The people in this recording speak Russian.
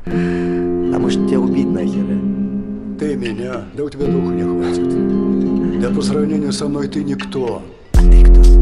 А может, тебя убить нахер, а? Ты меня? Да у тебя духу не хватит. Да по сравнению со мной ты никто. А ты кто?